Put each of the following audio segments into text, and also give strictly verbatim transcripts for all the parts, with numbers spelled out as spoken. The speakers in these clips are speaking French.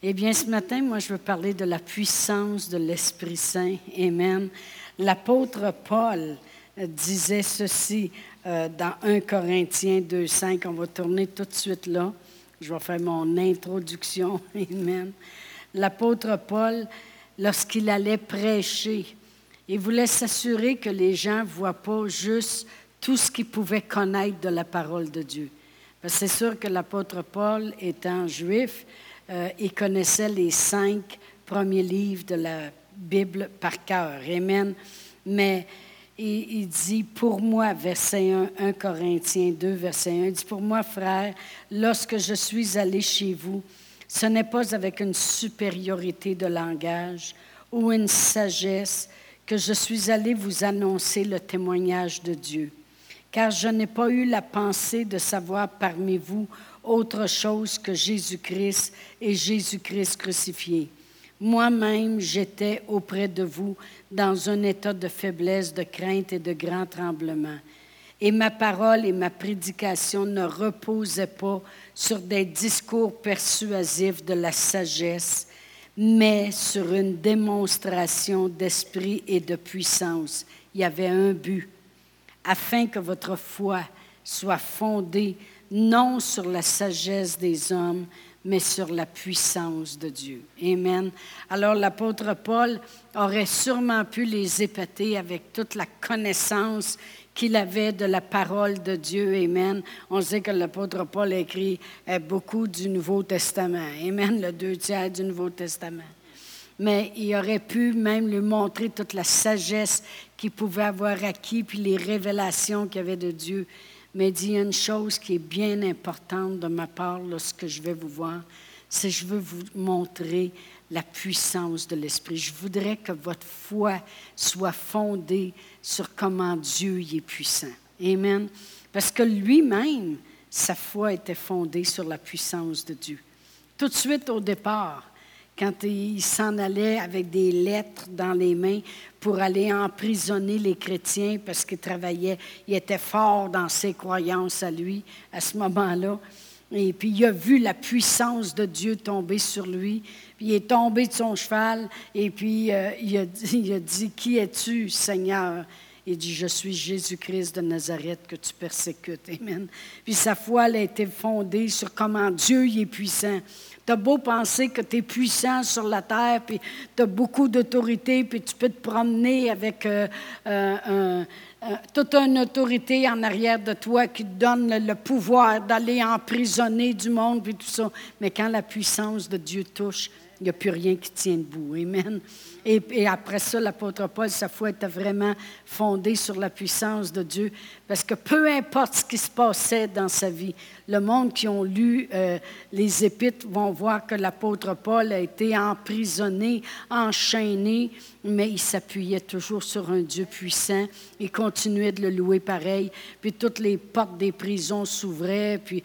Eh bien, ce matin, moi, je veux parler de la puissance de l'Esprit Saint. Amen. L'apôtre Paul disait ceci euh, dans un Corinthiens deux cinq. On va tourner tout de suite là. Je vais faire mon introduction. Amen. L'apôtre Paul, lorsqu'il allait prêcher, il voulait s'assurer que les gens ne voient pas juste tout ce qu'ils pouvaient connaître de la parole de Dieu. Parce que c'est sûr que l'apôtre Paul, étant juif, euh, il connaissait les cinq premiers livres de la Bible par cœur. Amen. Mais il, il dit, pour moi, verset un, un Corinthiens deux, verset un, il dit, pour moi, frère, lorsque je suis allé chez vous, ce n'est pas avec une supériorité de langage ou une sagesse que je suis allé vous annoncer le témoignage de Dieu. Car je n'ai pas eu la pensée de savoir parmi vous autre chose que Jésus-Christ et Jésus-Christ crucifié. Moi-même, j'étais auprès de vous dans un état de faiblesse, de crainte et de grand tremblement. Et ma parole et ma prédication ne reposaient pas sur des discours persuasifs de la sagesse, mais sur une démonstration d'esprit et de puissance. Il y avait un but, afin que votre foi soit fondée non sur la sagesse des hommes, mais sur la puissance de Dieu. Amen. Alors l'apôtre Paul aurait sûrement pu les épater avec toute la connaissance qu'il avait de la parole de Dieu. Amen. On sait que l'apôtre Paul a écrit beaucoup du Nouveau Testament. Amen, le deux tiers du Nouveau Testament. Mais il aurait pu même lui montrer toute la sagesse qu'il pouvait avoir acquis, puis les révélations qu'il y avait de Dieu. Mais il dit, il y a une chose qui est bien importante de ma part lorsque je vais vous voir, c'est que je veux vous montrer la puissance de l'Esprit. Je voudrais que votre foi soit fondée sur comment Dieu y est puissant. Amen. Parce que lui-même, sa foi était fondée sur la puissance de Dieu. Tout de suite au départ, quand il s'en allait avec des lettres dans les mains pour aller emprisonner les chrétiens parce qu'il travaillait, il était fort dans ses croyances à lui à ce moment-là. Et puis il a vu la puissance de Dieu tomber sur lui. Puis il est tombé de son cheval et puis euh, il, a dit, il a dit, « Qui es-tu, Seigneur? » Il dit, « Je suis Jésus-Christ de Nazareth que tu persécutes. » Amen. Puis sa foi elle a été fondée sur comment Dieu y est puissant. Tu as beau penser que tu es puissant sur la terre, puis tu as beaucoup d'autorité, puis tu peux te promener avec euh, euh, euh, euh, toute une autorité en arrière de toi qui te donne le, le pouvoir d'aller emprisonner du monde, puis tout ça. Mais quand la puissance de Dieu touche, il n'y a plus rien qui tient debout. Amen. Et, et après ça, l'apôtre Paul, sa foi était vraiment fondée sur la puissance de Dieu. Parce que peu importe ce qui se passait dans sa vie, le monde qui ont lu euh, les Épîtres vont voir que l'apôtre Paul a été emprisonné, enchaîné, mais il s'appuyait toujours sur un Dieu puissant. Il continuait de le louer pareil. Puis toutes les portes des prisons s'ouvraient, puis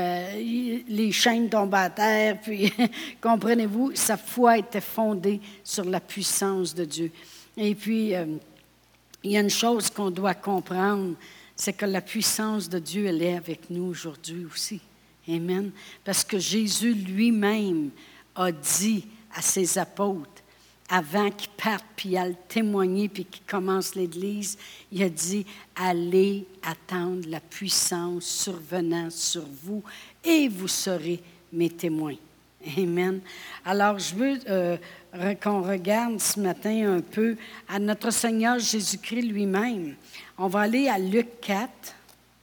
euh, les chaînes tombaient à terre. Puis, comprenez-vous, sa foi était fondée sur la puissance de Dieu. Et puis, euh, il y a une chose qu'on doit comprendre, c'est que la puissance de Dieu, elle est avec nous aujourd'hui aussi. Amen. Parce que Jésus lui-même a dit à ses apôtres, avant qu'ils partent, puis à le témoigner, puis qu'ils commencent l'Église, il a dit, allez attendre la puissance survenant sur vous et vous serez mes témoins. Amen. Alors, je veux euh, qu'on regarde ce matin un peu à notre Seigneur Jésus-Christ lui-même. On va aller à Luc quatre.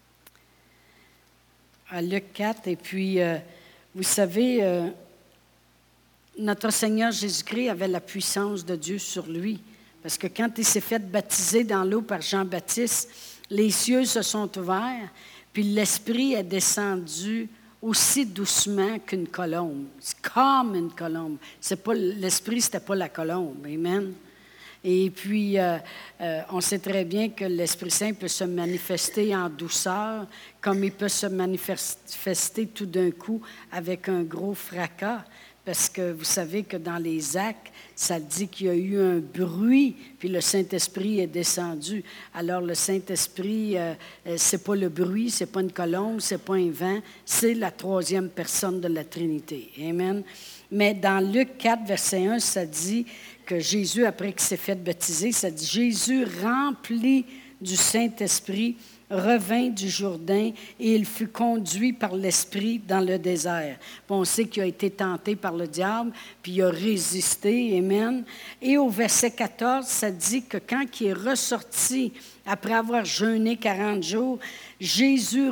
À Luc quatre, et puis, euh, vous savez, euh, notre Seigneur Jésus-Christ avait la puissance de Dieu sur lui. Parce que quand il s'est fait baptiser dans l'eau par Jean-Baptiste, les cieux se sont ouverts, puis l'Esprit est descendu aussi doucement qu'une colombe. C'est comme une colombe. C'est pas, l'Esprit, ce n'était pas la colombe. Amen. Et puis, euh, euh, on sait très bien que l'Esprit Saint peut se manifester en douceur, comme il peut se manifester tout d'un coup avec un gros fracas. Parce que vous savez que dans les Actes, ça dit qu'il y a eu un bruit, puis le Saint-Esprit est descendu. Alors le Saint-Esprit, euh, c'est pas le bruit, c'est pas une colombe, c'est pas un vent, c'est la troisième personne de la Trinité. Amen. Mais dans Luc quatre, verset un, ça dit que Jésus, après qu'il s'est fait baptiser, ça dit « Jésus, rempli du Saint-Esprit, revint du Jourdain et il fut conduit par l'Esprit dans le désert. » Puis on sait qu'il a été tenté par le diable, puis il a résisté, amen. Et au verset quatorze, ça dit que quand il est ressorti, après avoir jeûné quarante jours, Jésus,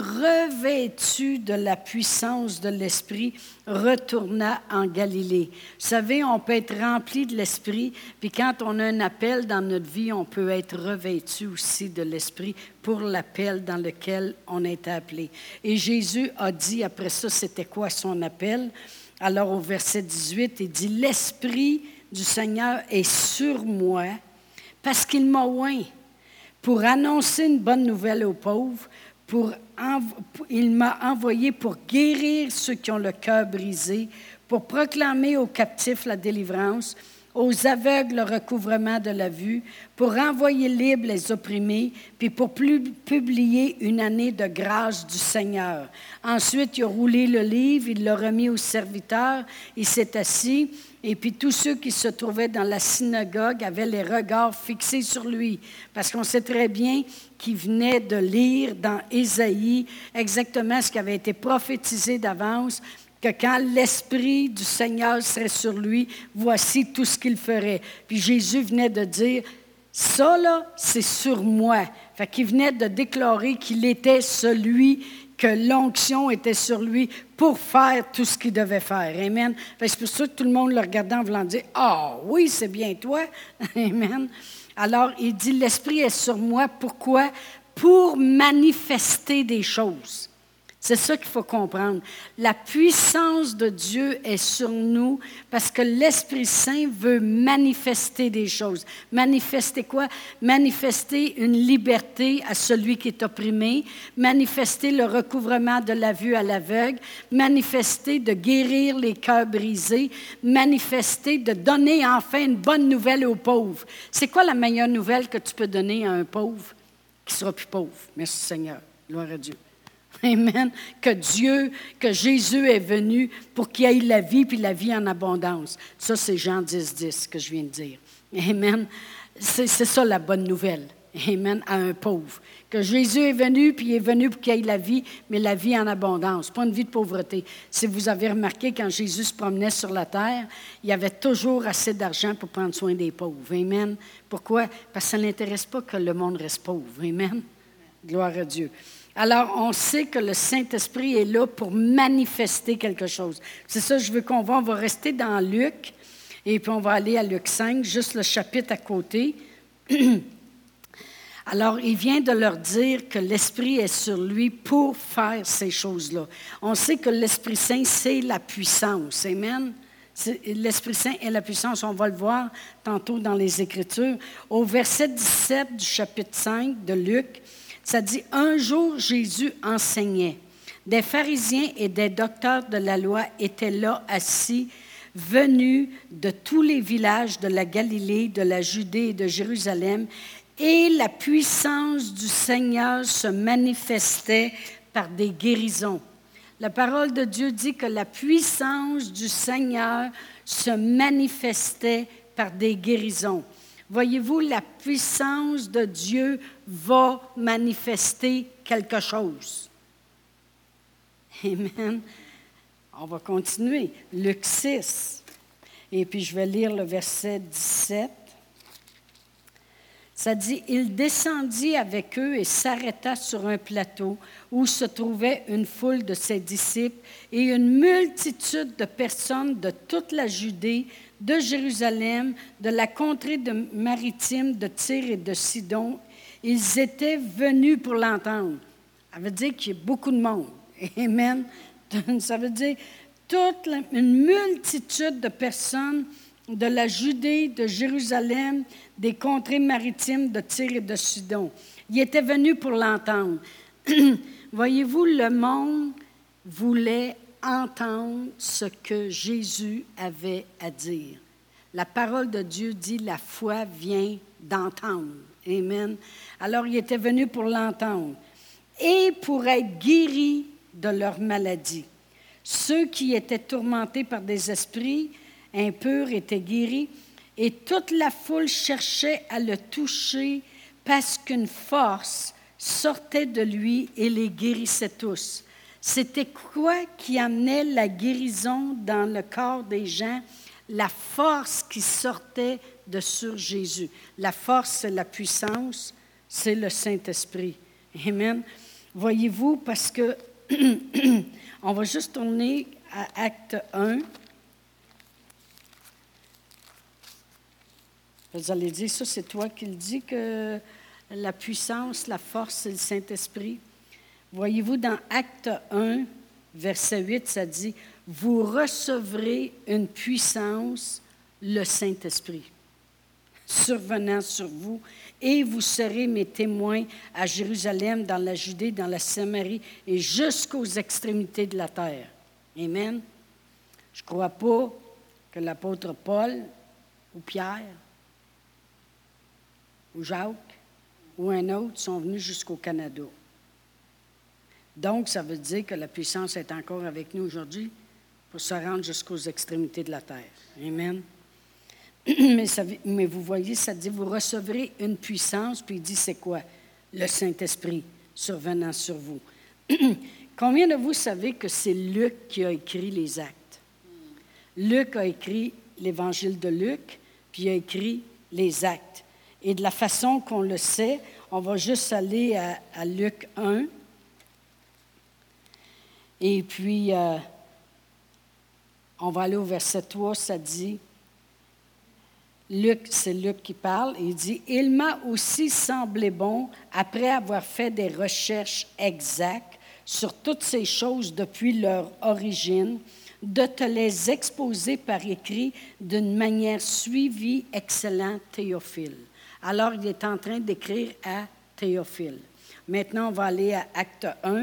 revêtu de la puissance de l'Esprit, retourna en Galilée. Vous savez, on peut être rempli de l'Esprit, puis quand on a un appel dans notre vie, on peut être revêtu aussi de l'Esprit pour l'appel dans lequel on a été appelé. Et Jésus a dit, après ça, c'était quoi son appel? Alors au verset dix-huit, il dit, « L'Esprit du Seigneur est sur moi, parce qu'il m'a oint pour annoncer une bonne nouvelle aux pauvres, Pour env- il m'a envoyé pour guérir ceux qui ont le cœur brisé, pour proclamer aux captifs la délivrance, aux aveugles le recouvrement de la vue, pour renvoyer libres les opprimés, puis pour pu- publier une année de grâce du Seigneur. » Ensuite, il a roulé le livre, il l'a remis au serviteur, il s'est assis, et puis tous ceux qui se trouvaient dans la synagogue avaient les regards fixés sur lui, parce qu'on sait très bien qu'il venait de lire dans Ésaïe exactement ce qui avait été prophétisé d'avance, que quand l'Esprit du Seigneur serait sur lui, voici tout ce qu'il ferait. Puis Jésus venait de dire, ça là, c'est sur moi. Fait qu'il venait de déclarer qu'il était celui, que l'onction était sur lui pour faire tout ce qu'il devait faire. Amen. Fait que c'est pour ça que tout le monde le regardait en voulant dire, ah oui, c'est bien toi. Amen. Alors, il dit, l'Esprit est sur moi. Pourquoi? Pour manifester des choses. C'est ça qu'il faut comprendre. La puissance de Dieu est sur nous parce que l'Esprit Saint veut manifester des choses. Manifester quoi? Manifester une liberté à celui qui est opprimé, manifester le recouvrement de la vue à l'aveugle, manifester de guérir les cœurs brisés, manifester de donner enfin une bonne nouvelle aux pauvres. C'est quoi la meilleure nouvelle que tu peux donner à un pauvre qui sera plus pauvre? Merci Seigneur. Gloire à Dieu. Amen. Que Dieu, que Jésus est venu pour qu'il y ait la vie, puis la vie en abondance. Ça, c'est Jean dix, dix que je viens de dire. Amen. C'est, c'est ça la bonne nouvelle. Amen. À un pauvre. Que Jésus est venu, puis il est venu pour qu'il y ait la vie, mais la vie en abondance, pas une vie de pauvreté. Si vous avez remarqué, quand Jésus se promenait sur la terre, il y avait toujours assez d'argent pour prendre soin des pauvres. Amen. Pourquoi? Parce que ça ne l'intéresse pas que le monde reste pauvre. Amen. Gloire à Dieu. Alors, on sait que le Saint-Esprit est là pour manifester quelque chose. C'est ça que je veux qu'on va. On va rester dans Luc, et puis on va aller à Luc cinq, juste le chapitre à côté. Alors, il vient de leur dire que l'Esprit est sur lui pour faire ces choses-là. On sait que l'Esprit Saint, c'est la puissance. Amen. C'est, l'Esprit Saint est la puissance. On va le voir tantôt dans les Écritures. Au verset dix-sept du chapitre cinq de Luc, ça dit, « Un jour, Jésus enseignait. Des pharisiens et des docteurs de la loi étaient là assis, venus de tous les villages de la Galilée, de la Judée et de Jérusalem, et la puissance du Seigneur se manifestait par des guérisons. » La parole de Dieu dit que la puissance du Seigneur se manifestait par des guérisons. Voyez-vous, la puissance de Dieu va manifester quelque chose. Amen. On va continuer. Luc six. Et puis, je vais lire le verset dix-sept. Ça dit, « Il descendit avec eux et s'arrêta sur un plateau où se trouvait une foule de ses disciples et une multitude de personnes de toute la Judée, de Jérusalem, de la contrée de maritime de Tyr et de Sidon. Ils étaient venus pour l'entendre. » Ça veut dire qu'il y a beaucoup de monde. Amen. Ça veut dire toute la, une multitude de personnes de la Judée, de Jérusalem, des contrées maritimes de Tyr et de Sidon. Ils étaient venus pour l'entendre. Voyez-vous, le monde voulait entendre ce que Jésus avait à dire. La parole de Dieu dit, la foi vient d'entendre. Amen. Alors, ils étaient venus pour l'entendre et pour être guéris de leur maladie. Ceux qui étaient tourmentés par des esprits impur était guéri, et toute la foule cherchait à le toucher parce qu'une force sortait de lui et les guérissait tous. C'était quoi qui amenait la guérison dans le corps des gens? La force qui sortait de sur Jésus. La force, c'est la puissance, c'est le Saint-Esprit. Amen. Voyez-vous, parce que on va juste tourner à Acte un. Vous allez dire, ça c'est toi qui le dis, que la puissance, la force, c'est le Saint-Esprit. Voyez-vous, dans Acte un, verset huit, ça dit, « Vous recevrez une puissance, le Saint-Esprit, survenant sur vous, et vous serez mes témoins à Jérusalem, dans la Judée, dans la Samarie, et jusqu'aux extrémités de la terre. » Amen. Je ne crois pas que l'apôtre Paul ou Pierre ou Jacques ou un autre sont venus jusqu'au Canada. Donc, ça veut dire que la puissance est encore avec nous aujourd'hui pour se rendre jusqu'aux extrémités de la terre. Amen. Mais, ça, mais vous voyez, ça dit, vous recevrez une puissance, puis il dit, c'est quoi? Le Saint-Esprit survenant sur vous. Combien de vous savez que c'est Luc qui a écrit les Actes? Luc a écrit l'Évangile de Luc, puis il a écrit les Actes. Et de la façon qu'on le sait, on va juste aller à, à Luc un. Et puis, euh, on va aller au verset trois, ça dit, Luc, c'est Luc qui parle, il dit, « Il m'a aussi semblé bon, après avoir fait des recherches exactes sur toutes ces choses depuis leur origine, de te les exposer par écrit d'une manière suivie, excellent Théophile. » Alors, il est en train d'écrire à Théophile. Maintenant, on va aller à Acte un.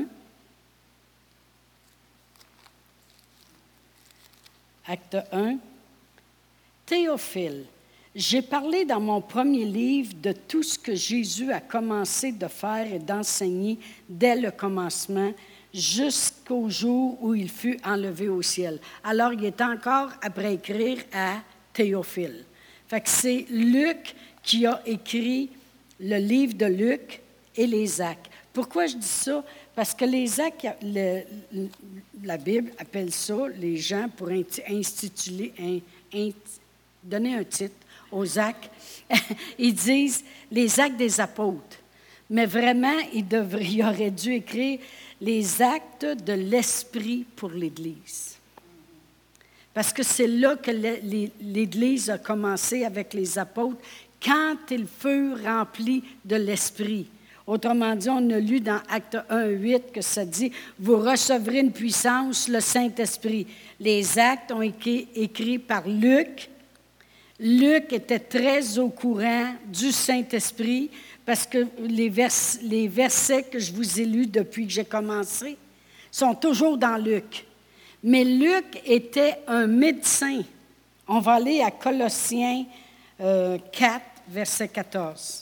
Acte un. Théophile, j'ai parlé dans mon premier livre de tout ce que Jésus a commencé de faire et d'enseigner dès le commencement jusqu'au jour où il fut enlevé au ciel. Alors, il est encore après écrire à Théophile. Fait que c'est Luc qui a écrit le livre de Luc et les Actes. Pourquoi je dis ça? Parce que les Actes, le, le, la Bible appelle ça, les gens, pour instituer, in, in, donner un titre aux Actes, ils disent les Actes des apôtres. Mais vraiment, il, devrait, il aurait dû écrire les Actes de l'Esprit pour l'Église. Parce que c'est là que l'Église a commencé avec les apôtres, quand ils furent remplis de l'Esprit. Autrement dit, on a lu dans Acte un, huit que ça dit « Vous recevrez une puissance, le Saint-Esprit ». Les Actes ont été écrits par Luc. Luc était très au courant du Saint-Esprit parce que les, vers, les versets que je vous ai lus depuis que j'ai commencé sont toujours dans Luc. Mais Luc était un médecin. On va aller à Colossiens euh, quatre, verset quatorze.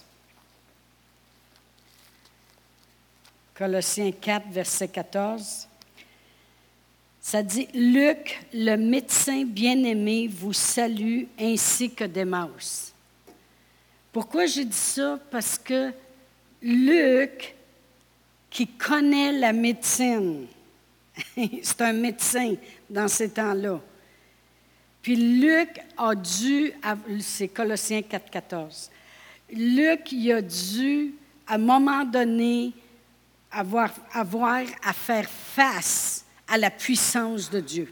Colossiens quatre, verset quatorze. Ça dit, « Luc, le médecin bien-aimé, vous salue, ainsi que Démas. » Pourquoi j'ai dit ça? Parce que Luc, qui connaît la médecine, c'est un médecin dans ces temps-là. Puis Luc a dû, c'est Colossiens quatre, quatorze. Luc, il a dû, à un moment donné, avoir, avoir à faire face à la puissance de Dieu.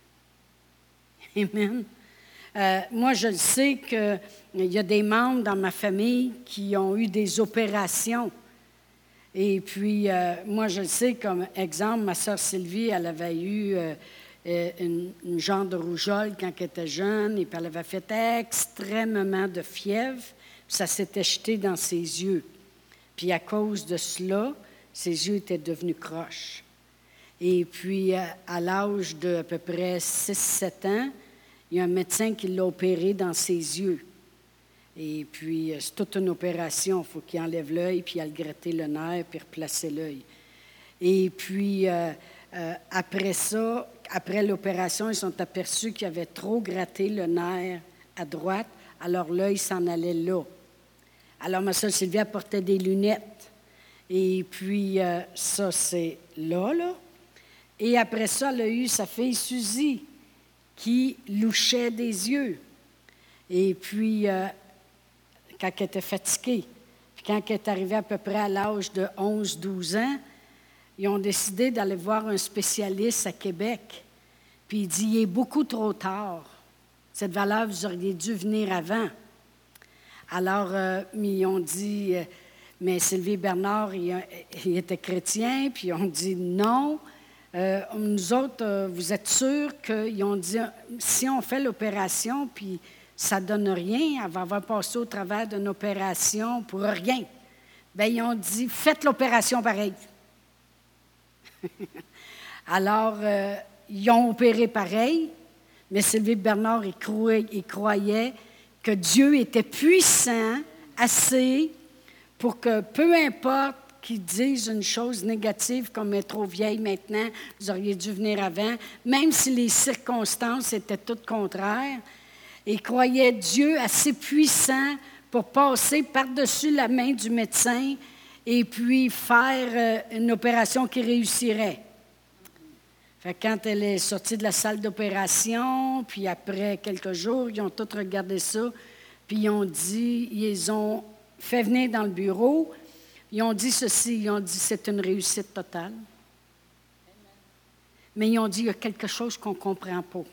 Amen. Euh, moi, je sais qu'il y a des membres dans ma famille qui ont eu des opérations. Et puis, euh, moi, je le sais, comme exemple, ma sœur Sylvie, elle avait eu euh, une, une genre de rougeole quand elle était jeune, et puis elle avait fait extrêmement de fièvre, puis ça s'était jeté dans ses yeux. Puis à cause de cela, ses yeux étaient devenus croches. Et puis, à l'âge de à peu près six sept ans, il y a un médecin qui l'a opéré dans ses yeux. Et puis, c'est toute une opération. Il faut qu'il enlève l'œil, puis il a gratter le nerf, puis replacer l'œil. Et puis, euh, euh, après ça, après l'opération, ils sont aperçus qu'ils avaient trop gratté le nerf à droite, alors l'œil s'en allait là. Alors ma soeur Sylvie portait des lunettes. Et puis, euh, ça, c'est là, là. Et après ça, elle a eu sa fille Suzy, qui louchait des yeux. Et puis, euh, quand elle était fatiguée, puis quand elle est arrivée à peu près à l'âge de onze douze ans, ils ont décidé d'aller voir un spécialiste à Québec. Puis il dit, il est beaucoup trop tard. Cette valeur, vous auriez dû venir avant. Alors, euh, ils ont dit, euh, mais Sylvie Bernard, il, il était chrétien, puis ils ont dit non. Euh, nous autres, euh, vous êtes sûrs qu'ils ont dit, si on fait l'opération, puis ça ne donne rien, elle va avoir passé au travers d'une opération pour rien. Bien, ils ont dit, faites l'opération pareil. Alors, euh, ils ont opéré pareil, mais Sylvie Bernard, il croyait, il croyait que Dieu était puissant assez pour que, peu importe qu'ils disent une chose négative comme « elle est trop vieille maintenant, vous auriez dû venir avant », même si les circonstances étaient toutes contraires, il croyait Dieu assez puissant pour passer par-dessus la main du médecin et puis faire une opération qui réussirait. Fait que quand elle est sortie de la salle d'opération, puis après quelques jours, ils ont tous regardé ça, puis ils ont dit, ils ont fait venir dans le bureau, ils ont dit ceci, ils ont dit c'est une réussite totale. Mais ils ont dit il y a quelque chose qu'on ne comprend pas.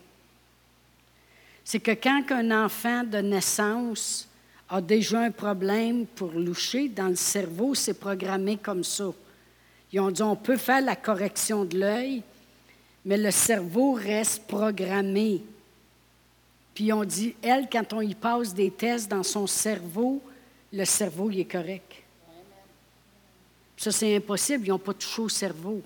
C'est que quand un enfant de naissance a déjà un problème pour loucher, dans le cerveau, c'est programmé comme ça. Ils ont dit on peut faire la correction de l'œil, mais le cerveau reste programmé. Puis ils ont dit, elle, quand on y passe des tests dans son cerveau, le cerveau, il est correct. Ça, c'est impossible, ils n'ont pas touché au cerveau.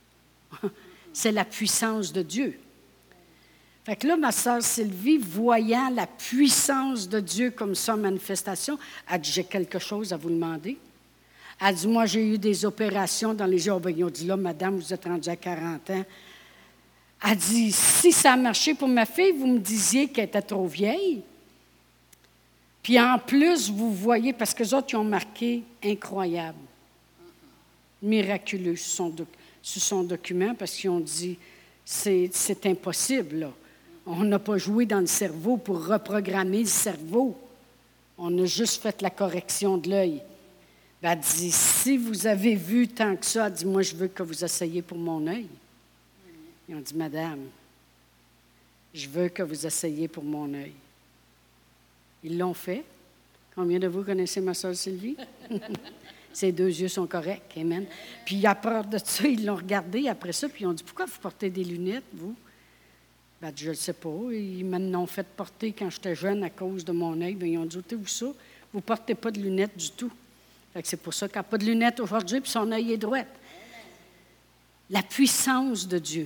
C'est la puissance de Dieu. Fait que là, ma sœur Sylvie, voyant la puissance de Dieu comme ça en manifestation, a dit, j'ai quelque chose à vous demander. Elle a dit, moi, j'ai eu des opérations dans les yeux. Oh, ben, ils ont dit, là, madame, vous êtes rendue à quarante ans. Elle dit, si ça a marché pour ma fille, vous me disiez qu'elle était trop vieille. Puis en plus, vous voyez, parce que les autres, ils ont marqué incroyable, miraculeux sur son, doc- sur son document, parce qu'ils ont dit, c'est, c'est impossible, là. On n'a pas joué dans le cerveau pour reprogrammer le cerveau. On a juste fait la correction de l'œil. Elle dit, si vous avez vu tant que ça, elle dit, moi, je veux que vous essayiez pour mon œil. Ils ont dit, madame, je veux que vous essayiez pour mon œil. Ils l'ont fait. Combien de vous connaissez ma soeur Sylvie? Ses deux yeux sont corrects, amen. Puis à part de ça, ils l'ont regardé après ça, puis ils ont dit, pourquoi vous portez des lunettes, vous? Ben, je ne le sais pas. Ils m'en ont fait porter quand j'étais jeune à cause de mon œil. Bien, ils ont dit, ôtez-vous ça, vous ne portez pas de lunettes du tout. Fait que c'est pour ça qu'il n'a pas de lunettes aujourd'hui, puis son œil est droit. La puissance de Dieu.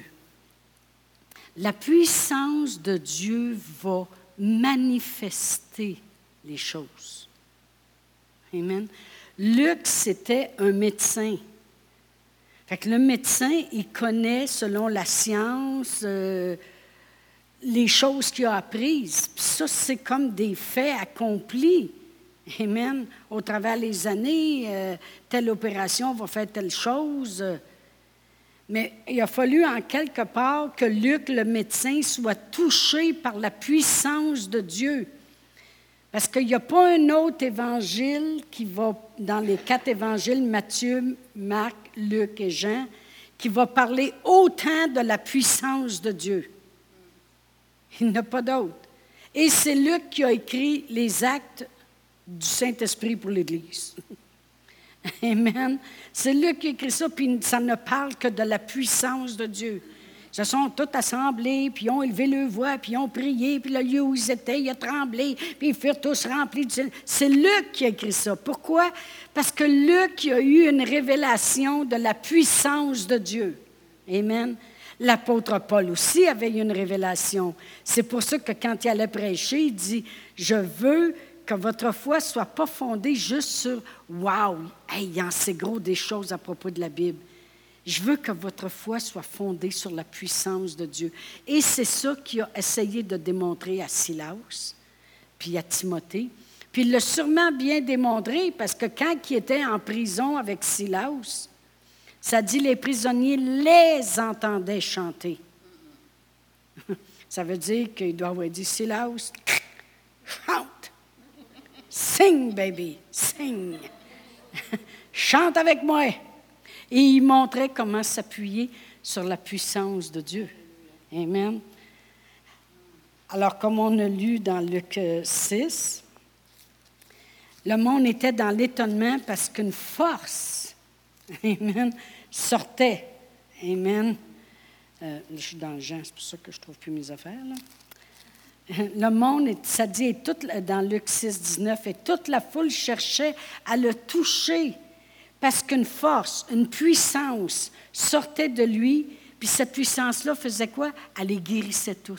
La puissance de Dieu va manifester les choses. Amen. Luc, c'était un médecin. Fait que le médecin, il connaît, selon la science, euh, les choses qu'il a apprises. Puis ça, c'est comme des faits accomplis. Amen. Au travers des années, euh, telle opération va faire telle chose. Mais il a fallu en quelque part que Luc, le médecin, soit touché par la puissance de Dieu. Parce qu'il n'y a pas un autre évangile qui va, dans les quatre évangiles, Matthieu, Marc, Luc et Jean, qui va parler autant de la puissance de Dieu. Il n'y en a pas d'autre. Et c'est Luc qui a écrit les actes du Saint-Esprit pour l'Église. Amen. C'est Luc qui a écrit ça, puis ça ne parle que de la puissance de Dieu. Ils se sont tous assemblés, puis ils ont élevé leur voix, puis ils ont prié, puis le lieu où ils étaient, il a tremblé, puis ils furent tous remplis. De... C'est Luc qui a écrit ça. Pourquoi? Parce que Luc a eu une révélation de la puissance de Dieu. Amen. L'apôtre Paul aussi avait eu une révélation. C'est pour ça que quand il allait prêcher, il dit, « Je veux que votre foi ne soit pas fondée juste sur « Wow, hey, il en sait gros des choses à propos de la Bible. » Je veux que votre foi soit fondée sur la puissance de Dieu. Et c'est ça qu'il a essayé de démontrer à Silas, puis à Timothée. Puis il l'a sûrement bien démontré, parce que quand il était en prison avec Silas, ça dit les prisonniers les entendaient chanter. Ça veut dire qu'il doit avoir dit, Silas, chante. Sing, baby, sing. Chante avec moi. Et il montrait comment s'appuyer sur la puissance de Dieu. Amen. Alors, comme on a lu dans Luc six, le monde était dans l'étonnement parce qu'une force, amen, sortait. Amen. Euh, je suis dans le Jean, c'est pour ça que je ne trouve plus mes affaires, là. Le monde, ça dit, et toute, dans Luc six, dix-neuf, et toute la foule cherchait à le toucher parce qu'une force, une puissance sortait de lui, puis cette puissance-là faisait quoi? Elle les guérissait toutes.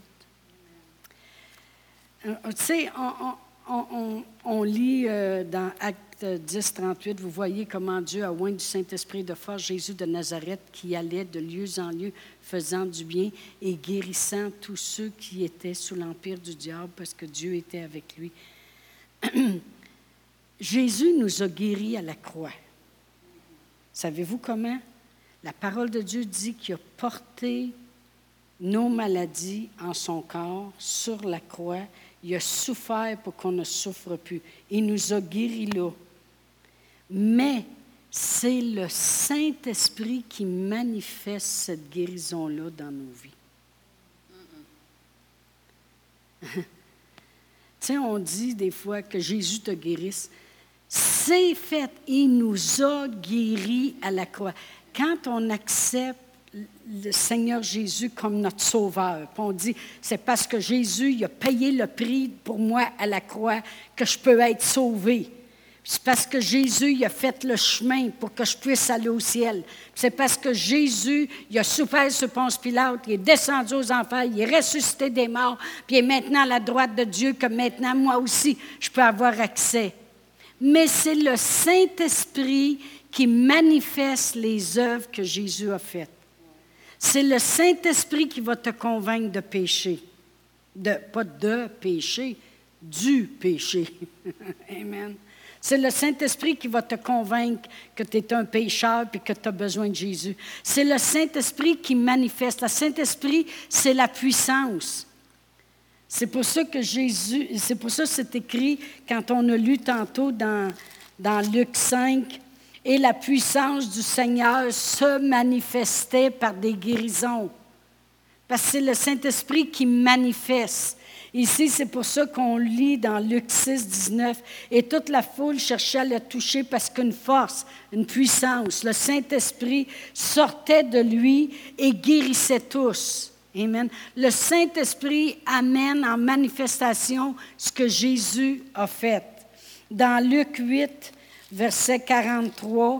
Euh, tu sais, on, on, on, on lit euh, dans Actes dix, trente-huit, vous voyez comment Dieu a oint du Saint-Esprit de force Jésus de Nazareth qui allait de lieu en lieu faisant du bien et guérissant tous ceux qui étaient sous l'empire du diable parce que Dieu était avec lui. Jésus nous a guéris à la croix. Savez-vous comment? La parole de Dieu dit qu'il a porté nos maladies en son corps sur la croix. Il a souffert pour qu'on ne souffre plus. Il nous a guéris là. Mais c'est le Saint-Esprit qui manifeste cette guérison-là dans nos vies. Tu sais, on dit des fois que Jésus te guérisse. C'est fait. Il nous a guéris à la croix. Quand on accepte le Seigneur Jésus comme notre sauveur, puis on dit, c'est parce que Jésus il a payé le prix pour moi à la croix que je peux être sauvé. C'est parce que Jésus il a fait le chemin pour que je puisse aller au ciel. C'est parce que Jésus il a souffert sur Ponce Pilate, il est descendu aux enfers, il est ressuscité des morts, puis il est maintenant à la droite de Dieu, que maintenant, moi aussi, je peux avoir accès. Mais c'est le Saint-Esprit qui manifeste les œuvres que Jésus a faites. C'est le Saint-Esprit qui va te convaincre de pécher. De, pas de pécher, du péché. Amen. C'est le Saint-Esprit qui va te convaincre que tu es un pécheur et que tu as besoin de Jésus. C'est le Saint-Esprit qui manifeste. Le Saint-Esprit, c'est la puissance. C'est pour ça que Jésus, c'est pour ça que c'est écrit, quand on a lu tantôt dans, dans Luc cinq, « Et la puissance du Seigneur se manifestait par des guérisons. » Parce que c'est le Saint-Esprit qui manifeste. Ici, c'est pour ça qu'on lit dans Luc six, dix-neuf, « Et toute la foule cherchait à le toucher parce qu'une force, une puissance, le Saint-Esprit sortait de lui et guérissait tous. » Amen. Le Saint-Esprit amène en manifestation ce que Jésus a fait. Dans Luc huit, verset quarante-trois,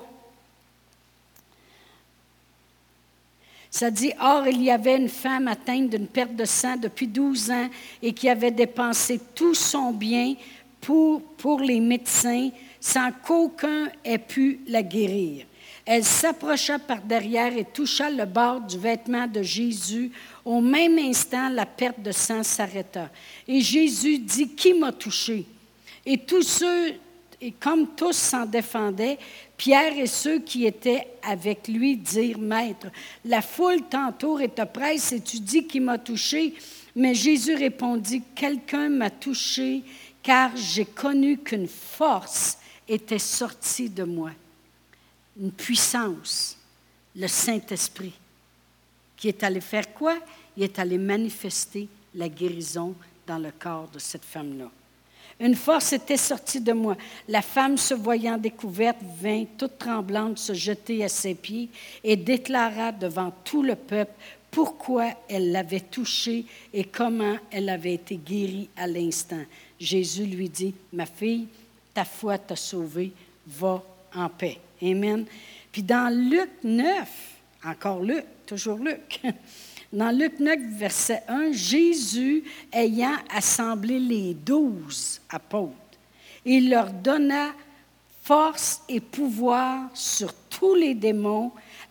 ça dit, « Or, il y avait une femme atteinte d'une perte de sang depuis douze ans et qui avait dépensé tout son bien pour, pour les médecins sans qu'aucun ait pu la guérir. Elle s'approcha par derrière et toucha le bord du vêtement de Jésus. Au même instant, la perte de sang s'arrêta. Et Jésus dit, « Qui m'a touché? » Et tous ceux, et comme tous s'en défendaient, Pierre et ceux qui étaient avec lui dirent, « Maître, la foule t'entoure et te presse et tu dis qui m'a touché. » Mais Jésus répondit, « Quelqu'un m'a touché, car j'ai connu qu'une force était sortie de moi. » Une puissance, le Saint-Esprit, qui est allé faire quoi? Il est allé manifester la guérison dans le corps de cette femme-là. Une force était sortie de moi. La femme, se voyant découverte, vint toute tremblante se jeter à ses pieds et déclara devant tout le peuple pourquoi elle l'avait touché et comment elle avait été guérie à l'instant. Jésus lui dit, « Ma fille, ta foi t'a sauvée, va en paix. » Amen. Puis dans Luc neuf, encore Luc, toujours Luc, dans Luc neuf, verset un, Jésus, ayant assemblé les douze apôtres, il leur donna force et pouvoir sur tous les démons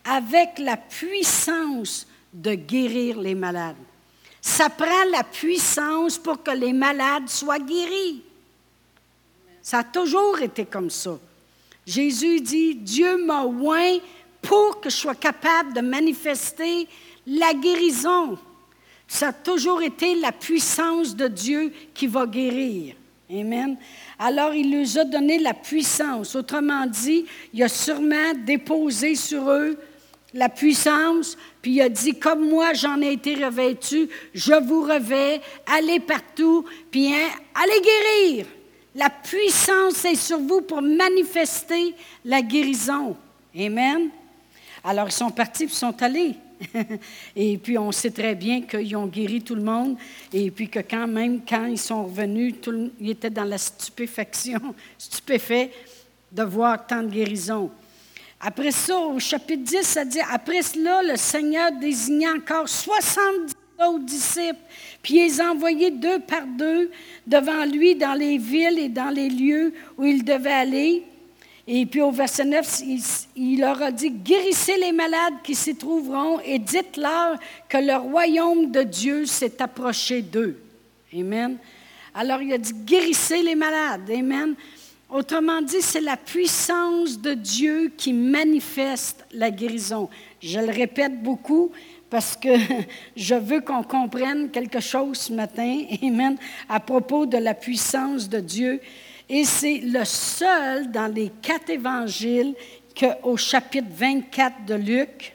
avec la puissance de guérir les malades. Ça prend la puissance pour que les malades soient guéris. Ça a toujours été comme ça. Jésus dit, Dieu m'a oint pour que je sois capable de manifester la guérison. Ça a toujours été la puissance de Dieu qui va guérir. Amen. Alors, il leur a donné la puissance. Autrement dit, il a sûrement déposé sur eux la puissance, puis il a dit, comme moi j'en ai été revêtu, je vous revêts, allez partout, puis hein, allez guérir. La puissance est sur vous pour manifester la guérison. Amen. Alors, ils sont partis, puis ils sont allés. Et puis, on sait très bien qu'ils ont guéri tout le monde. Et puis que quand même, quand ils sont revenus, tout le, ils étaient dans la stupéfaction, stupéfaits de voir tant de guérison. Après ça, au chapitre dix, ça dit, après cela, le Seigneur désigna encore soixante-dix autres disciples, puis il les envoyait deux par deux devant lui dans les villes et dans les lieux où il devait aller. Et puis au verset neuf, il, il leur a dit, « Guérissez les malades qui s'y trouveront et dites-leur que le royaume de Dieu s'est approché d'eux. » Amen. Alors il a dit, « Guérissez les malades. » Amen. Autrement dit, c'est la puissance de Dieu qui manifeste la guérison. Je le répète beaucoup parce que je veux qu'on comprenne quelque chose ce matin, amen, à propos de la puissance de Dieu. Et c'est le seul dans les quatre évangiles qu'au chapitre vingt-quatre de Luc,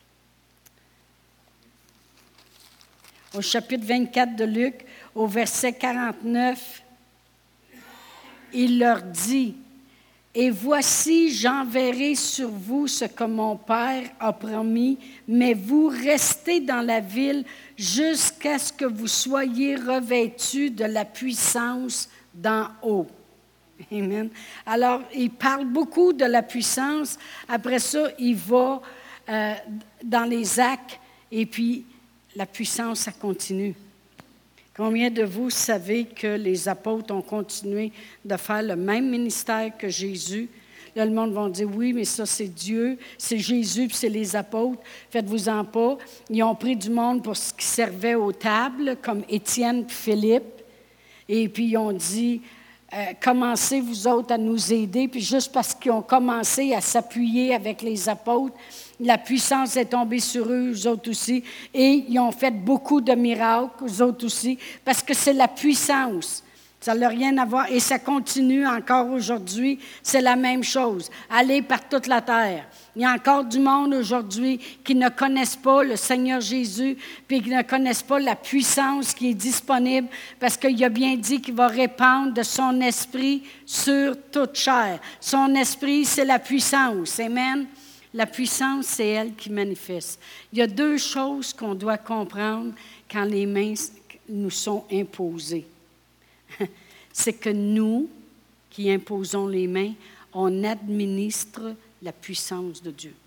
au chapitre vingt-quatre de Luc, au verset quarante-neuf, il leur dit, « Et voici, j'enverrai sur vous ce que mon Père a promis, mais vous restez dans la ville jusqu'à ce que vous soyez revêtus de la puissance d'en haut. » Amen. Alors, il parle beaucoup de la puissance. Après ça, il va euh, dans les actes et puis la puissance, ça continue. Combien de vous savez que les apôtres ont continué de faire le même ministère que Jésus? Là, le monde va dire, oui, mais ça, c'est Dieu, c'est Jésus, puis c'est les apôtres. Faites-vous-en pas. Ils ont pris du monde pour ce qui servait aux tables, comme Étienne et Philippe. Et puis, ils ont dit, euh, commencez, vous autres, à nous aider. Puis, juste parce qu'ils ont commencé à s'appuyer avec les apôtres, la puissance est tombée sur eux, eux autres aussi, et ils ont fait beaucoup de miracles, eux autres aussi, parce que c'est la puissance. Ça n'a rien à voir, et ça continue encore aujourd'hui, c'est la même chose. Aller par toute la terre. Il y a encore du monde aujourd'hui qui ne connaissent pas le Seigneur Jésus, puis qui ne connaissent pas la puissance qui est disponible, parce qu'il a bien dit qu'il va répandre de son esprit sur toute chair. Son esprit, c'est la puissance. Amen. La puissance, c'est elle qui manifeste. Il y a deux choses qu'on doit comprendre quand les mains nous sont imposées. C'est que nous, qui imposons les mains, on administre la puissance de Dieu.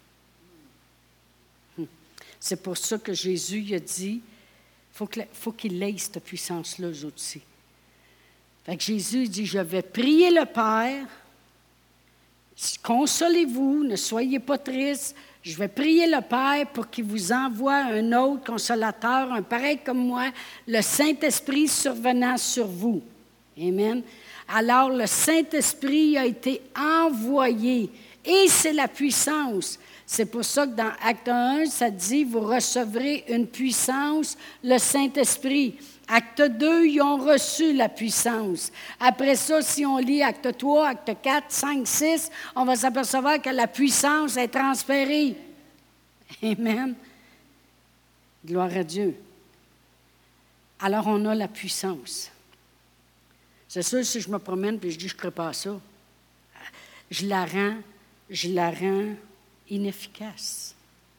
C'est pour ça que Jésus a dit, il faut qu'il ait cette puissance-là aussi. Fait que Jésus dit, je vais prier le Père, consolez-vous, ne soyez pas tristes. Je vais prier le Père pour qu'il vous envoie un autre consolateur, un pareil comme moi, le Saint-Esprit survenant sur vous. Amen. Alors, le Saint-Esprit a été envoyé et c'est la puissance. C'est pour ça que dans Acte un, ça dit, vous recevrez une puissance, le Saint-Esprit. Acte deux, ils ont reçu la puissance. Après ça, si on lit Acte trois, Acte quatre, cinq, six, on va s'apercevoir que la puissance est transférée. Amen. Gloire à Dieu. Alors, on a la puissance. C'est sûr, si je me promène et je dis, je ne crée pas ça, je la rends, je la rends inefficace.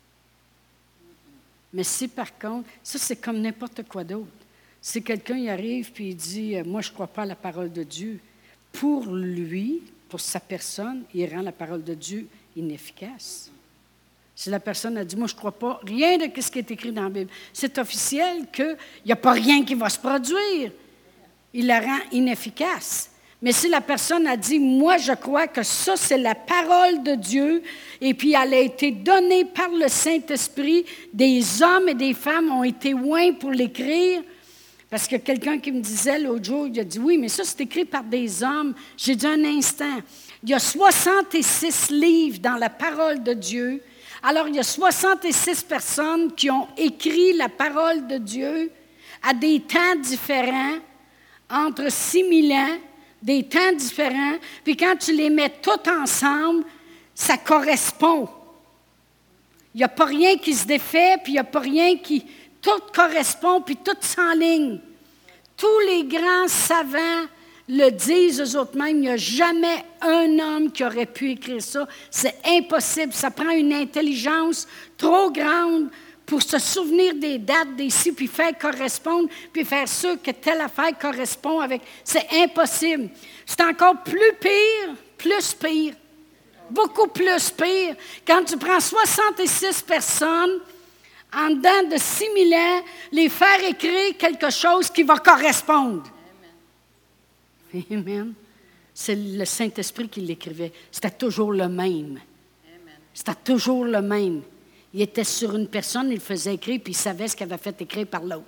Mais si par contre, ça c'est comme n'importe quoi d'autre. Si quelqu'un y arrive et il dit, moi je ne crois pas à la parole de Dieu, pour lui, pour sa personne, il rend la parole de Dieu inefficace. Si la personne a dit, moi je ne crois pas rien de ce qui est écrit dans la Bible, c'est officiel qu'il n'y a pas rien qui va se produire. Il la rend inefficace. Mais si la personne a dit, moi, je crois que ça, c'est la parole de Dieu, et puis elle a été donnée par le Saint-Esprit, des hommes et des femmes ont été oints pour l'écrire, parce que quelqu'un qui me disait l'autre jour, il a dit, oui, mais ça, c'est écrit par des hommes. J'ai dit un instant, il y a soixante-six livres dans la parole de Dieu. Alors, il y a soixante-six personnes qui ont écrit la parole de Dieu à des temps différents, entre six mille ans, des temps différents, puis quand tu les mets tous ensemble, ça correspond. Il n'y a pas rien qui se défait, puis il n'y a pas rien qui... Tout correspond, puis tout s'enligne. Tous les grands savants le disent eux autres mêmes, il n'y a jamais un homme qui aurait pu écrire ça. C'est impossible. Ça prend une intelligence trop grande pour se souvenir des dates, des ci, puis faire correspondre, puis faire sûr que telle affaire correspond avec... C'est impossible. C'est encore plus pire, plus pire, beaucoup plus pire, quand tu prends soixante-six personnes, en dedans de six mille ans, les faire écrire quelque chose qui va correspondre. Amen. Amen. C'est le Saint-Esprit qui l'écrivait. C'était toujours le même. Amen. C'était toujours le même. Il était sur une personne, il le faisait écrire, puis il savait ce qu'il avait fait écrire par l'autre.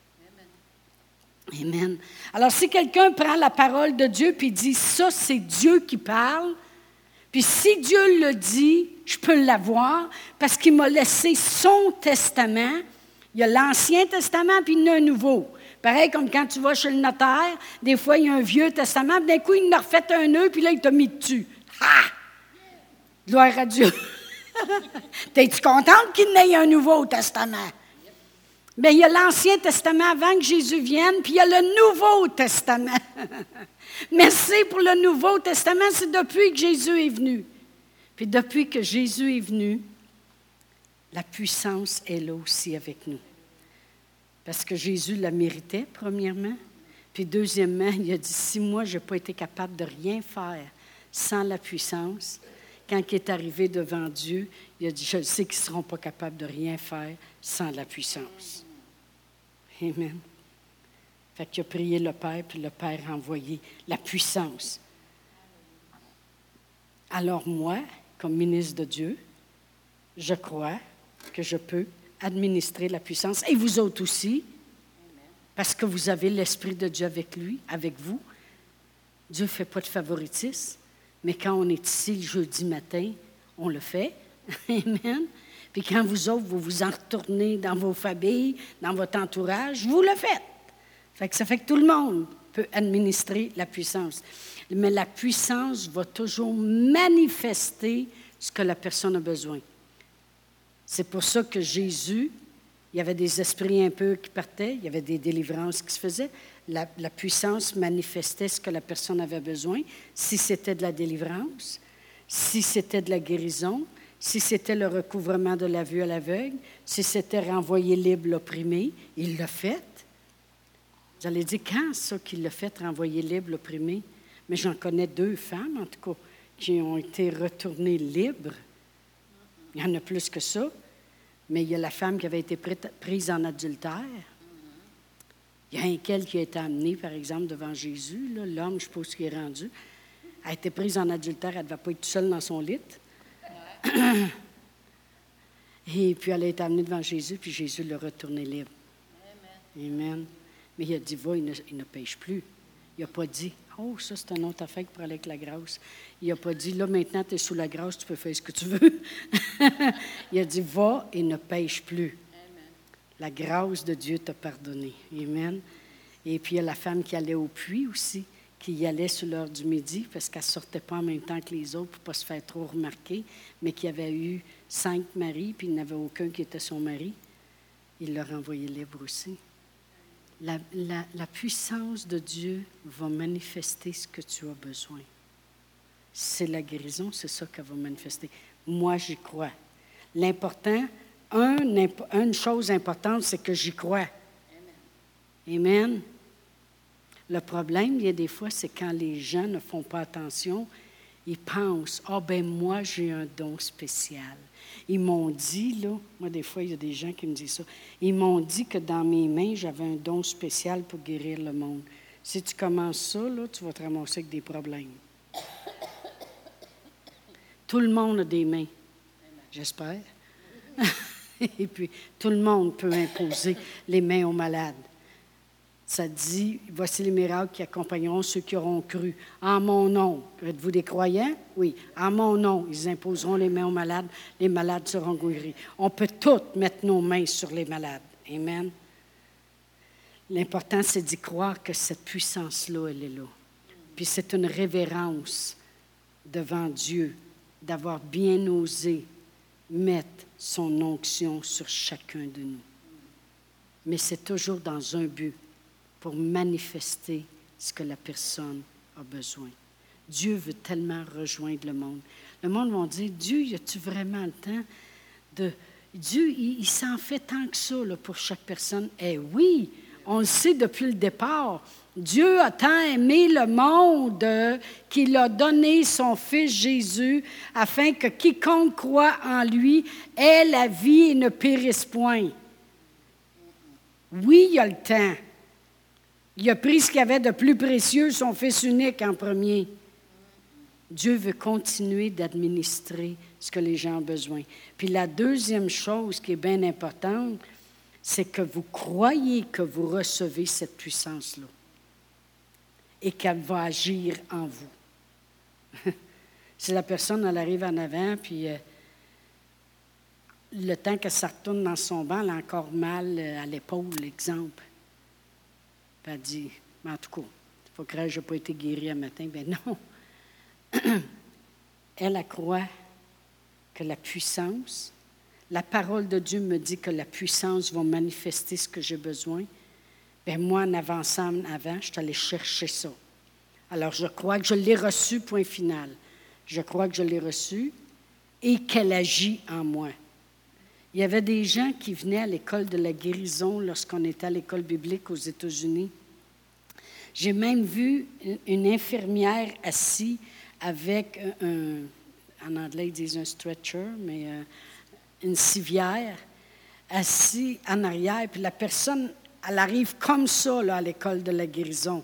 Amen. Amen. Alors, si quelqu'un prend la parole de Dieu puis dit, ça, c'est Dieu qui parle, puis si Dieu le dit, je peux l'avoir, parce qu'il m'a laissé son testament. Il y a l'Ancien Testament, puis il y en a un nouveau. Pareil comme quand tu vas chez le notaire, des fois, il y a un vieux testament, puis d'un coup, il en a refait un nœud, puis là, il t'a mis dessus. Ah! Gloire à Dieu. T'es-tu contente qu'il n'ait un Nouveau Testament? Bien, il y a l'Ancien Testament avant que Jésus vienne, puis il y a le Nouveau Testament. Merci pour le Nouveau Testament, c'est depuis que Jésus est venu. Puis depuis que Jésus est venu, la puissance est là aussi avec nous. Parce que Jésus la méritait, premièrement. Puis deuxièmement, il a dit, si moi, je n'ai pas été capable de rien faire sans la puissance, quand il est arrivé devant Dieu, il a dit, je sais qu'ils ne seront pas capables de rien faire sans la puissance. Amen. Fait qu'il a prié le Père, puis le Père a envoyé la puissance. Alors moi, comme ministre de Dieu, je crois que je peux administrer la puissance, et vous autres aussi, parce que vous avez l'Esprit de Dieu avec lui, avec vous. Dieu ne fait pas de favoritisme, mais quand on est ici le jeudi matin, on le fait. Amen. Puis quand vous autres, vous vous en retournez dans vos familles, dans votre entourage, vous le faites. Fait que ça fait que tout le monde peut administrer la puissance. Mais la puissance va toujours manifester ce que la personne a besoin. C'est pour ça que Jésus, il y avait des esprits impurs qui partaient, il y avait des délivrances qui se faisaient. La, la puissance manifestait ce que la personne avait besoin. Si c'était de la délivrance, si c'était de la guérison, si c'était le recouvrement de la vue à l'aveugle, si c'était renvoyer libre l'opprimé, il l'a fait. Vous allez dire, quand ça qu'il l'a fait, renvoyer libre l'opprimé? Mais j'en connais deux femmes, en tout cas, qui ont été retournées libres. Il y en a plus que ça. Mais il y a la femme qui avait été prise en adultère. Il y a un quel qui a été amené, par exemple, devant Jésus. Là, l'homme, je suppose qu'il est rendu. Elle a été prise en adultère, elle ne devait pas être toute seule dans son lit. Et puis elle a été amenée devant Jésus, puis Jésus l'a retourné libre. Amen. Amen. Mais il a dit, va, il ne, il ne pêche plus. Il n'a pas dit, oh, ça c'est un autre affaire pour aller avec la grâce. Il n'a pas dit, là maintenant tu es sous la grâce, tu peux faire ce que tu veux. Il a dit, va et ne pêche plus. Amen. La grâce de Dieu t'a pardonné. Amen. Et puis il y a la femme qui allait au puits aussi, qui y allait sur l'heure du midi, parce qu'elle ne sortait pas en même temps que les autres pour ne pas se faire trop remarquer, mais qui avait eu cinq maris, puis il n'y en avait aucun qui était son mari. Il l'a renvoyé libre aussi. La, la, la puissance de Dieu va manifester ce que tu as besoin. C'est la guérison, c'est ça qu'elle va manifester. Moi, j'y crois. L'important, un, une chose importante, c'est que j'y crois. Amen. Amen. Le problème, il y a des fois, c'est quand les gens ne font pas attention, ils pensent, ah ben moi, j'ai un don spécial. Ils m'ont dit, là, moi des fois, il y a des gens qui me disent ça, ils m'ont dit que dans mes mains, j'avais un don spécial pour guérir le monde. Si tu commences ça, là, tu vas te ramasser avec des problèmes. Tout le monde a des mains, j'espère. Et puis, tout le monde peut imposer les mains aux malades. Ça dit, voici les miracles qui accompagneront ceux qui auront cru. En mon nom, êtes-vous des croyants? Oui. En mon nom, ils imposeront les mains aux malades, les malades seront guéris. On peut tous mettre nos mains sur les malades. Amen. L'important, c'est d'y croire que cette puissance-là, elle est là. Puis c'est une révérence devant Dieu, d'avoir bien osé mettre son onction sur chacun de nous. Mais c'est toujours dans un but, pour manifester ce que la personne a besoin. Dieu veut tellement rejoindre le monde. Le monde va dire, Dieu, y a-tu vraiment le temps de... Dieu, il, il s'en fait tant que ça là, pour chaque personne. Eh oui, on le sait depuis le départ. Dieu a tant aimé le monde euh, qu'il a donné son Fils Jésus afin que quiconque croit en lui ait la vie et ne périsse point. Oui, il y a le temps. Il a pris ce qu'il y avait de plus précieux, son Fils unique en premier. Dieu veut continuer d'administrer ce que les gens ont besoin. Puis la deuxième chose qui est bien importante, c'est que vous croyez que vous recevez cette puissance-là et qu'elle va agir en vous. Si la personne, elle arrive en avant, puis euh, le temps que ça retourne dans son banc, elle a encore mal à l'épaule, exemple. Puis elle dit, mais en tout cas, il faut croire que je n'ai pas été guérie un matin. Bien non. Elle, elle croit que la puissance, la parole de Dieu me dit que la puissance va manifester ce que j'ai besoin. Bien, moi, en avançant en avant, je suis allée chercher ça. Alors, je crois que je l'ai reçu, point final. Je crois que je l'ai reçu et qu'elle agit en moi. Il y avait des gens qui venaient à l'école de la guérison lorsqu'on était à l'école biblique aux États-Unis. J'ai même vu une infirmière assise avec un, en anglais ils disent un stretcher, mais euh, une civière, assise en arrière, puis la personne, elle arrive comme ça là, à l'école de la guérison.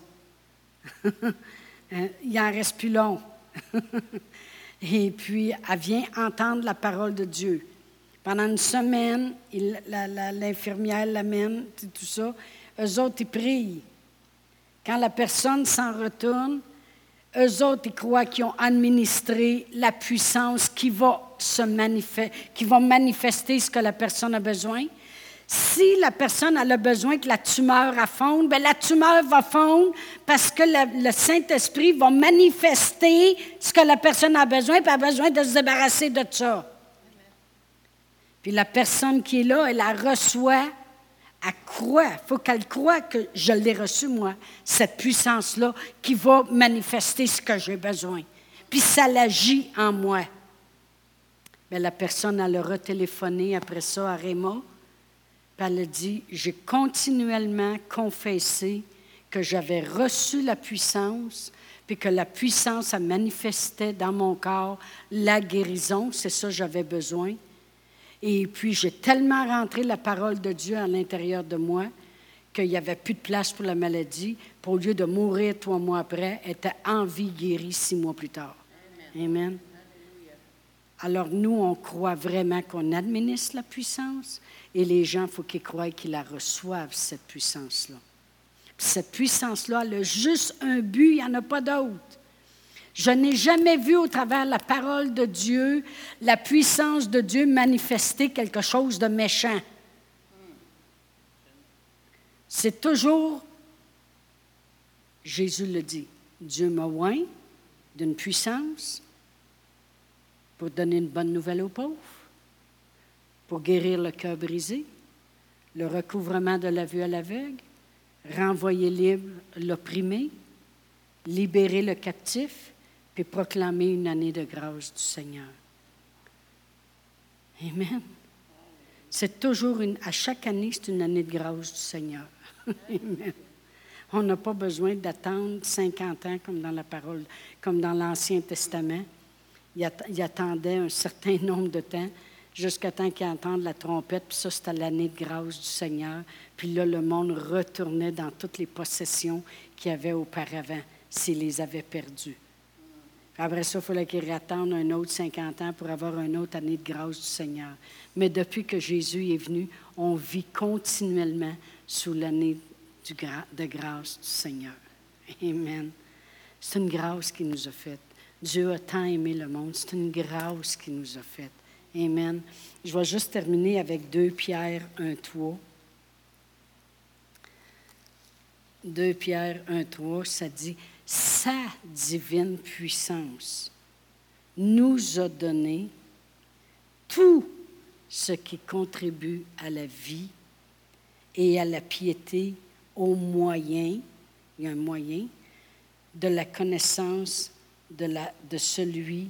Il en reste plus long. Et puis, elle vient entendre la parole de Dieu. Pendant une semaine, il, la, la, l'infirmière l'amène, tout ça. Eux autres, ils prient. Quand la personne s'en retourne, eux autres, ils croient qu'ils ont administré la puissance qui va, se manifester, qui va manifester ce que la personne a besoin. Si la personne a besoin que la tumeur a fonde, bien la tumeur va fondre parce que le, le Saint-Esprit va manifester ce que la personne a besoin, puis elle a besoin de se débarrasser de ça. Puis la personne qui est là, elle la reçoit, elle croit, il faut qu'elle croie que je l'ai reçue, moi, cette puissance-là qui va manifester ce que j'ai besoin. Puis ça l'agit en moi. Bien, la personne, elle a retéléphoné après ça à Réma, puis elle a dit, j'ai continuellement confessé que j'avais reçu la puissance, puis que la puissance, elle manifestait dans mon corps la guérison, c'est ça que j'avais besoin. Et puis, j'ai tellement rentré la parole de Dieu à l'intérieur de moi qu'il n'y avait plus de place pour la maladie. Pour au lieu de mourir trois mois après, elle était en vie guérie six mois plus tard. Amen. Amen. Alors, nous, on croit vraiment qu'on administre la puissance et les gens, il faut qu'ils croient qu'ils la reçoivent, cette puissance-là. Puis cette puissance-là, elle a juste un but, il n'y en a pas d'autre. Je n'ai jamais vu au travers de la parole de Dieu, la puissance de Dieu manifester quelque chose de méchant. C'est toujours, Jésus le dit, Dieu m'a oint d'une puissance pour donner une bonne nouvelle aux pauvres, pour guérir le cœur brisé, le recouvrement de la vue à l'aveugle, renvoyer libre l'opprimé, libérer le captif, puis proclamer une année de grâce du Seigneur. Amen. C'est toujours, une, à chaque année, c'est une année de grâce du Seigneur. Amen. On n'a pas besoin d'attendre cinquante ans comme dans la parole, comme dans l'Ancien Testament. Il attendait un certain nombre de temps. jusqu'à temps qu'ils entendent la trompette. Puis ça, c'était l'année de grâce du Seigneur. Puis là, le monde retournait dans toutes les possessions qu'il y avait auparavant, s'il les avait perdues. Après ça, il fallait qu'ils attendent un autre cinquante ans pour avoir une autre année de grâce du Seigneur. Mais depuis que Jésus est venu, on vit continuellement sous l'année du gra- de grâce du Seigneur. Amen. C'est une grâce qu'il nous a faite. Dieu a tant aimé le monde. C'est une grâce qu'il nous a faite. Amen. Je vais juste terminer avec deux Pierre un trois. deux Pierre un trois, ça dit « Sa divine puissance nous a donné tout ce qui contribue à la vie et à la piété au moyen, il y a un moyen, de la connaissance de, la, de celui,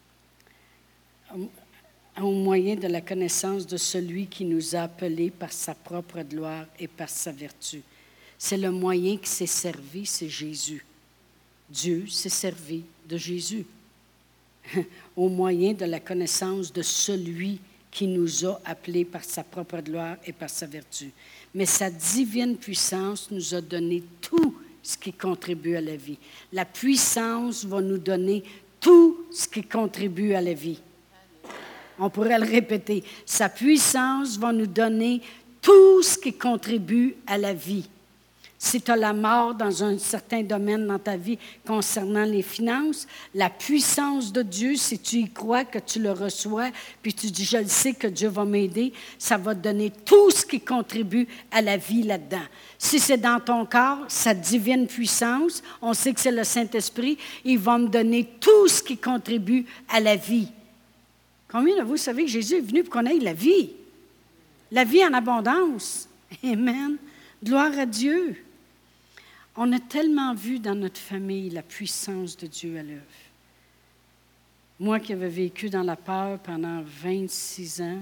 au moyen de la connaissance de celui qui nous a appelés par sa propre gloire et par sa vertu. » C'est le moyen qui s'est servi, c'est Jésus. Dieu s'est servi de Jésus. Au moyen de la connaissance de celui qui nous a appelés par sa propre gloire et par sa vertu. Mais sa divine puissance nous a donné tout ce qui contribue à la vie. La puissance va nous donner tout ce qui contribue à la vie. On pourrait le répéter. Sa puissance va nous donner tout ce qui contribue à la vie. Si tu as la mort dans un certain domaine dans ta vie concernant les finances, la puissance de Dieu, si tu y crois, que tu le reçois, puis tu dis, je le sais que Dieu va m'aider, ça va te donner tout ce qui contribue à la vie là-dedans. Si c'est dans ton corps, sa divine puissance, on sait que c'est le Saint-Esprit, il va me donner tout ce qui contribue à la vie. Combien de vous savez que Jésus est venu pour qu'on ait la vie? La vie en abondance. Amen. Gloire à Dieu. On a tellement vu dans notre famille la puissance de Dieu à l'œuvre. Moi qui avais vécu dans la peur pendant vingt-six ans,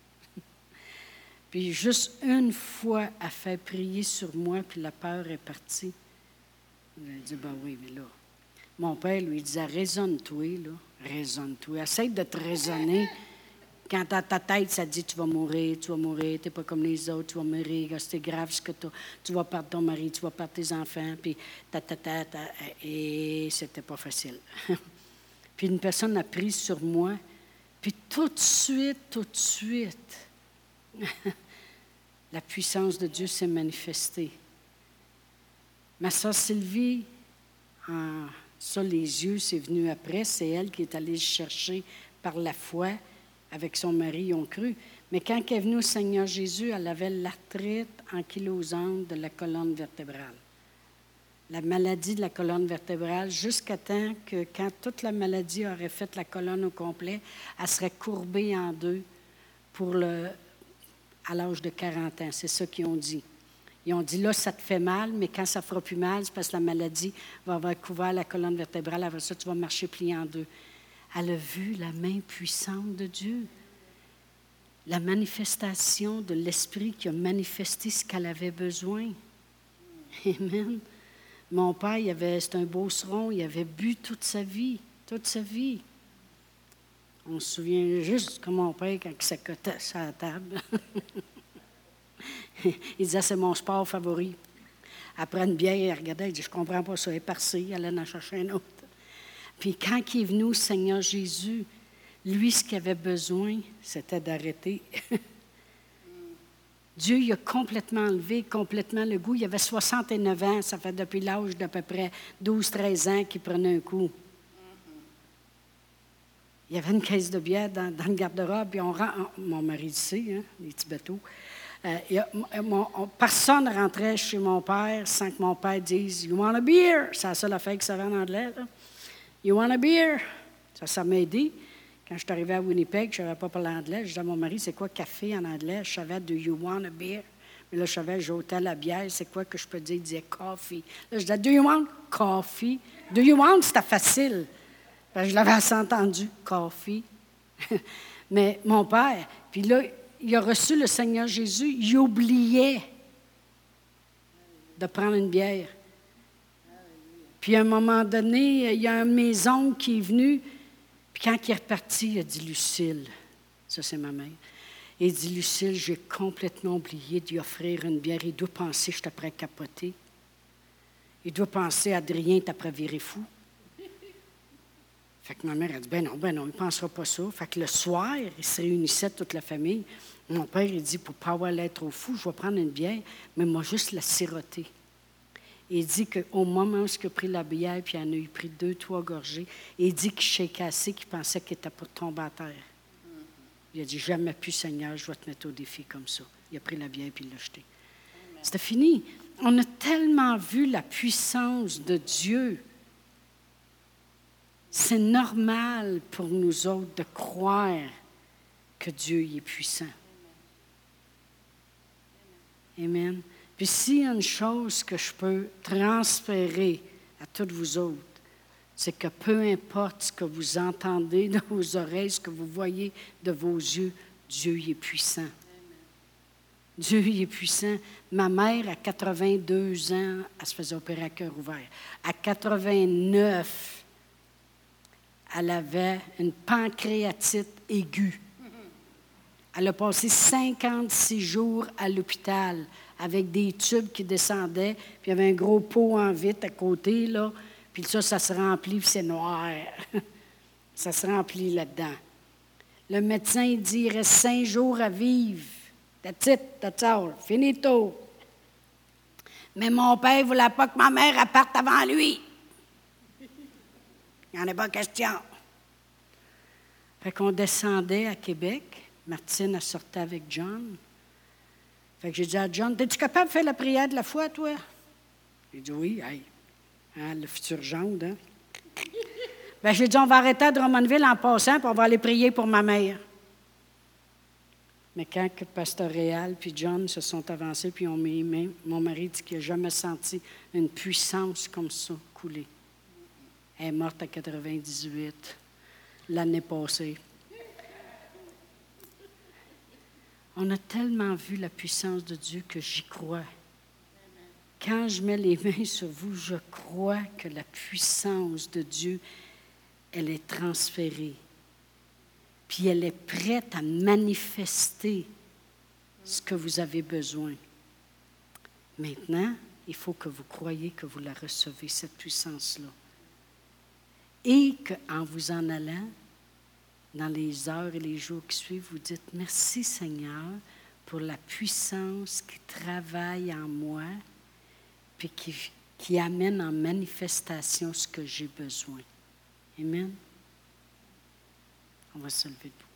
puis juste une fois a fait prier sur moi, puis la peur est partie. J'ai dit, ben oui, mais là, mon père lui disait, raisonne-toi, là, raisonne-toi. Essaye de te raisonner. Quand dans ta tête, ça dit, tu vas mourir, tu vas mourir, tu n'es pas comme les autres, tu vas mourir, c'est grave ce que tu as. Tu vas perdre ton mari, tu vas perdre tes enfants, puis ta, ta, ta, ta, et c'était pas facile. Puis une personne a pris sur moi, puis tout de suite, tout de suite, la puissance de Dieu s'est manifestée. Ma sœur Sylvie, en, ça, les yeux, c'est venu après, c'est elle qui est allée chercher par la foi. Avec son mari, ils ont cru. Mais quand elle est venue au Seigneur Jésus, elle avait l'arthrite ankylosante de la colonne vertébrale. La maladie de la colonne vertébrale, jusqu'à temps que, quand toute la maladie aurait fait la colonne au complet, elle serait courbée en deux pour le, à l'âge de quarante ans. C'est ça qu'ils ont dit. Ils ont dit, là, ça te fait mal, mais quand ça ne fera plus mal, c'est parce que la maladie va avoir couvert la colonne vertébrale. Après ça, tu vas marcher plié en deux. Elle a vu la main puissante de Dieu, la manifestation de l'Esprit qui a manifesté ce qu'elle avait besoin. Amen. Mon père, il avait, c'était un beauceron, il avait bu toute sa vie, toute sa vie. On se souvient juste comme mon père quand il s'accotait sur la table. Il disait, c'est mon sport favori. Après une bière, il regardait, il dit, je ne comprends pas ça, elle est parcée, il allait en chercher un autre. Puis quand il est venu au Seigneur Jésus, lui, ce qu'il avait besoin, c'était d'arrêter. Dieu, il a complètement enlevé, complètement le goût. Il avait soixante-neuf ans, ça fait depuis l'âge d'à peu près douze treize ans qu'il prenait un coup. Il y avait une caisse de bière dans, dans le garde-robe, puis on rend, mon mari ici, hein, les petits bateaux. Euh, il a, mon, on, personne ne rentrait chez mon père sans que mon père dise « You want a beer? » C'est la seule affaire qu'il savait en anglais, là. You want a beer? Ça, ça m'a aidé. Quand je suis arrivée à Winnipeg, je ne savais pas parler anglais. Je disais à mon mari, c'est quoi café en anglais? Je savais, do you want a beer? Mais là, je savais, j'ôtais la bière. C'est quoi que je peux dire? Il disait coffee. Là, je disais, do you want coffee? Do you want? C'était facile. Je l'avais assez entendu, coffee. Mais mon père, puis là, il a reçu le Seigneur Jésus. Il oubliait de prendre une bière. Puis à un moment donné, il y a un de mes oncles qui est venu, puis quand il est reparti, il a dit, Lucille, Ça, c'est ma mère. Il dit, Lucille, j'ai complètement oublié d'y offrir une bière. Il doit penser que je t'apprends à capoter. Il doit penser, Adrien, t'apprends à virer fou. Fait que ma mère a dit, ben non, ben non, il ne pensera pas ça. Fait que le soir, ils se réunissaient toute la famille. Mon père, il dit, pour ne pas avoir l'air trop fou, je vais prendre une bière, mais moi, juste la siroter. Il dit qu'au moment où il a pris la bière, puis il en a eu pris deux, trois gorgées, il dit qu'il shakeait assez, qu'il pensait qu'il n'était pas tombé à terre. Il a dit, jamais plus, Seigneur, je vais te mettre au défi comme ça. Il a pris la bière, puis il l'a jetée. C'était fini. On a tellement vu la puissance de Dieu. C'est normal pour nous autres de croire que Dieu y est puissant. Amen. Puis s'il y a une chose que je peux transférer à toutes vous autres, c'est que peu importe ce que vous entendez de vos oreilles, ce que vous voyez de vos yeux, Dieu y est puissant. Amen. Dieu y est puissant. Ma mère, à quatre-vingt-deux ans, elle se faisait opérer à cœur ouvert. À quatre-vingt-neuf, elle avait une pancréatite aiguë. Elle a passé cinquante-six jours à l'hôpital avec des tubes qui descendaient, puis il y avait un gros pot en vitre à côté, là, puis ça, ça se remplit, puis c'est noir. Ça se remplit là-dedans. Le médecin, il dit, il reste cinq jours à vivre. That's it, that's all, finito. Mais mon père ne voulait pas que ma mère parte avant lui. Il n'y en a pas question. Fait qu'on descendait à Québec. Martine, elle sortait avec John. Fait que j'ai dit à John, es-tu capable de faire la prière de la foi, toi? Il dit oui, hey. Hein, le futur gendre, hein? Bien, j'ai dit, on va arrêter à Drummondville en passant, puis on va aller prier pour ma mère. Mais quand que Pasteur Réal puis John se sont avancés, puis ont mis les mains, mon mari dit qu'il n'a jamais senti une puissance comme ça couler. Elle est morte à quatre-vingt-dix-huit, l'année passée. On a tellement vu la puissance de Dieu que j'y crois. Quand je mets les mains sur vous, je crois que la puissance de Dieu, elle est transférée. Puis elle est prête à manifester ce que vous avez besoin. Maintenant, il faut que vous croyiez que vous la recevez, cette puissance-là. Et qu'en vous en allant, dans les heures et les jours qui suivent, vous dites « Merci Seigneur pour la puissance qui travaille en moi puis qui, qui amène en manifestation ce que j'ai besoin. » Amen. On va se lever debout.